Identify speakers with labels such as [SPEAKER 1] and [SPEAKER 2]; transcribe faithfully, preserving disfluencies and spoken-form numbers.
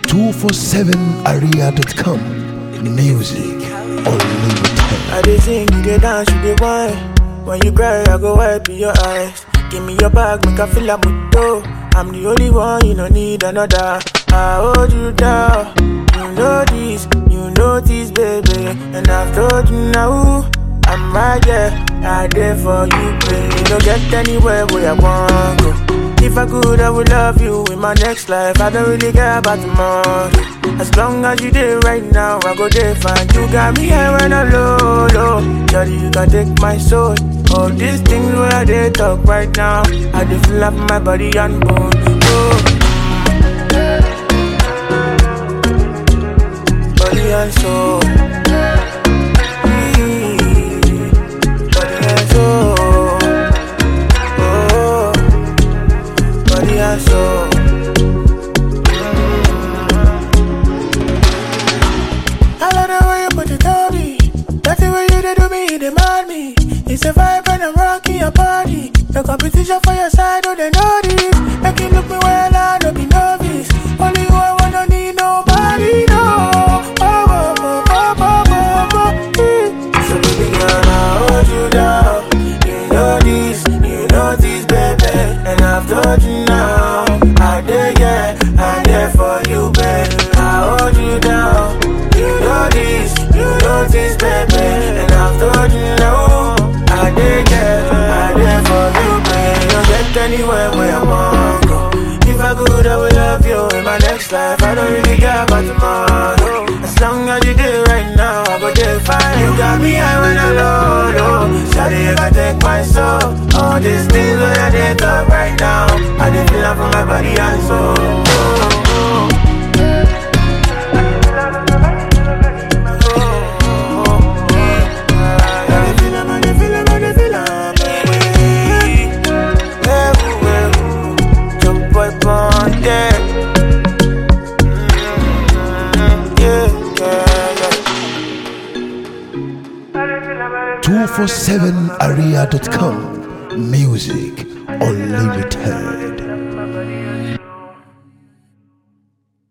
[SPEAKER 1] two four seven area dot com. Music unlimited.
[SPEAKER 2] I dey sing, you dey dance, you dey whine. When you cry, I go wipe your eyes. Give me your bag, make I feel a moto. I'm the only one, you don't need another. I hold you down. You know this, you know this, baby. And I've told you now, I'm right there. I there for you, baby. You don't get anywhere where I want go. If I could, I would love you in my next life. I don't really care about tomorrow. As long as you there right now, I go there fine. You got me here when I'm low, low. Daddy, you can take my soul. All these things where I dey talk right now, I dey feel up my body and bone. Oh. Body and soul. Mm. Body and soul. Oh. Body and soul. I love the way you put it on me. That's the way you dey do me, you demand me. It's a vibe when I'm rocking your body. The competition for your side, oh they know this. Make you look me well, I don't be novice. Only you I want, don't need nobody, no. Oh, oh, oh, oh, oh, oh, oh. So baby girl, I hold you down. You know this, you know this, baby. And I've told you now, I dare, yeah, I dare for you, baby. I hold you down. You know this, you know this, baby. And I've told you now, I dare, yeah, I dare for you, baby. Don't get anywhere where I want go. If I could, I would love you in my next life. I don't really care about tomorrow. As long as you do right now, I go there fine. You got me high when I'm low, low. Shawty, you can take my soul. All these things when I did talk right now, I did feel up from my body and soul. Oh, oh.
[SPEAKER 1] two four seven area dot com. Music unlimited.